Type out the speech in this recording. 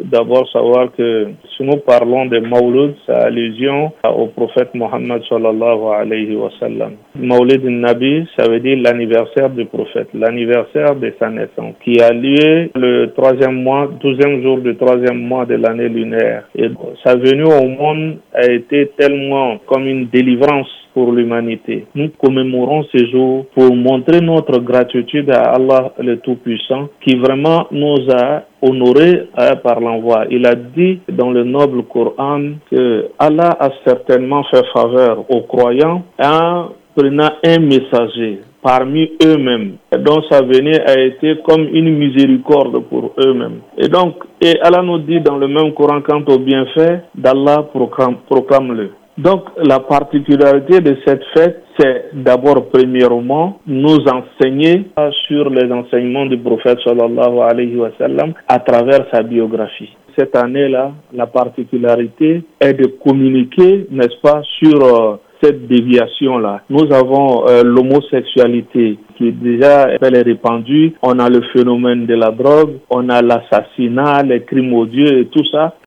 d'abord savoir que si nous parlons de Mawlud, c'est allusion au prophète Mohammed sallallahu alayhi wa sallam. Mawlid al-Nabi, ça veut dire l'anniversaire du prophète, l'anniversaire de sa naissance, qui a lieu le 12e jour du 3e mois de l'année lunaire. Et sa venue au monde a été tellement comme une délivrance pour l'humanité. Nous commémorons ce jour pour montrer notre gratitude à Allah le Tout-Puissant qui vraiment nous a honorés par l'envoi. Il a dit dans le noble Coran que Allah a certainement fait faveur aux croyants en prenant un messager parmi eux-mêmes, dont sa venue a été comme une miséricorde pour eux-mêmes. Et Allah nous dit dans le même Coran, quant au bienfait d'Allah, proclame-le. Donc, la particularité de cette fête, c'est d'abord, premièrement, nous enseigner sur les enseignements du prophète sallallahu alayhi wa sallam à travers sa biographie. Cette année-là, la particularité est de communiquer, n'est-ce pas, sur cette déviation-là. Nous avons l'homosexualité qui déjà est répandue. On a le phénomène de la drogue, on a l'assassinat, les crimes odieux et tout ça.